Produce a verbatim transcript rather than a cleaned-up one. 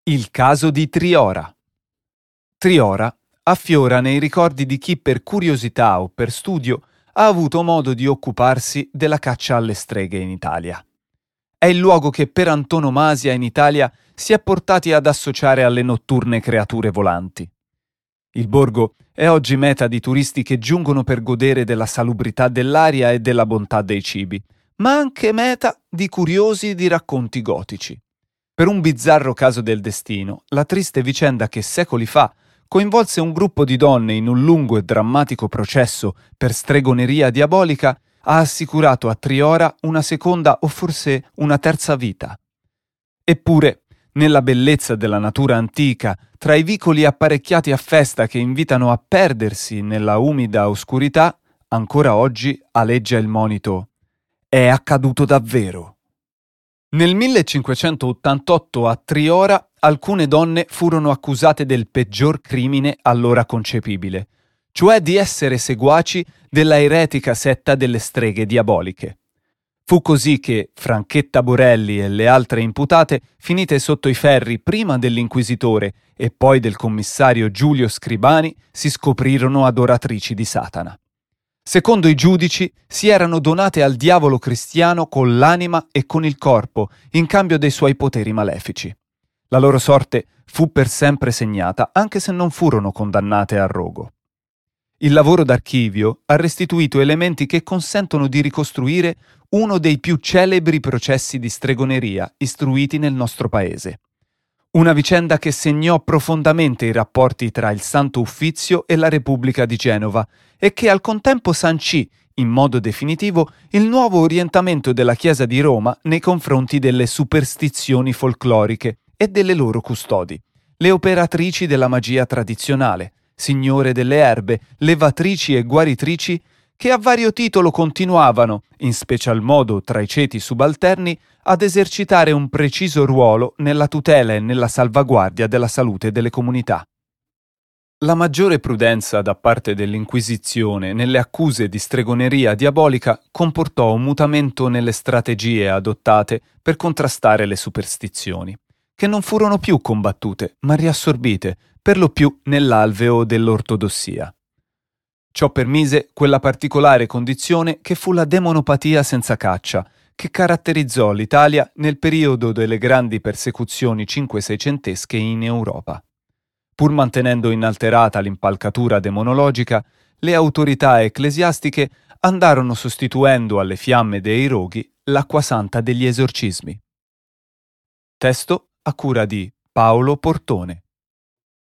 Il caso di Triora. Triora affiora nei ricordi di chi per curiosità o per studio ha avuto modo di occuparsi della caccia alle streghe in Italia. È il luogo che per antonomasia in Italia si è portati ad associare alle notturne creature volanti. Il borgo è oggi meta di turisti che giungono per godere della salubrità dell'aria e della bontà dei cibi, ma anche meta di curiosi di racconti gotici. Per un bizzarro caso del destino, la triste vicenda che secoli fa coinvolse un gruppo di donne in un lungo e drammatico processo per stregoneria diabolica ha assicurato a Triora una seconda o forse una terza vita. Eppure, nella bellezza della natura antica, tra i vicoli apparecchiati a festa che invitano a perdersi nella umida oscurità, ancora oggi aleggia il monito: è accaduto davvero. Nel millecinquecentottantotto a Triora alcune donne furono accusate del peggior crimine allora concepibile, cioè di essere seguaci della eretica setta delle streghe diaboliche. Fu così che Franchetta Borelli e le altre imputate, finite sotto i ferri prima dell'inquisitore e poi del commissario Giulio Scribani, si scoprirono adoratrici di Satana. Secondo i giudici, si erano donate al diavolo cristiano con l'anima e con il corpo, in cambio dei suoi poteri malefici. La loro sorte fu per sempre segnata, anche se non furono condannate al rogo. Il lavoro d'archivio ha restituito elementi che consentono di ricostruire uno dei più celebri processi di stregoneria istruiti nel nostro paese. Una vicenda che segnò profondamente i rapporti tra il Santo Uffizio e la Repubblica di Genova e che al contempo sancì, in modo definitivo, il nuovo orientamento della Chiesa di Roma nei confronti delle superstizioni folcloriche e delle loro custodi, le operatrici della magia tradizionale, signore delle erbe, levatrici e guaritrici, che a vario titolo continuavano, in special modo tra i ceti subalterni, ad esercitare un preciso ruolo nella tutela e nella salvaguardia della salute delle comunità. La maggiore prudenza da parte dell'Inquisizione nelle accuse di stregoneria diabolica comportò un mutamento nelle strategie adottate per contrastare le superstizioni, che non furono più combattute, ma riassorbite, per lo più nell'alveo dell'ortodossia. Ciò permise quella particolare condizione che fu la demonopatia senza caccia, che caratterizzò l'Italia nel periodo delle grandi persecuzioni cinque-seicentesche in Europa. Pur mantenendo inalterata l'impalcatura demonologica, le autorità ecclesiastiche andarono sostituendo alle fiamme dei roghi l'acqua santa degli esorcismi. Testo a cura di Paolo Portone.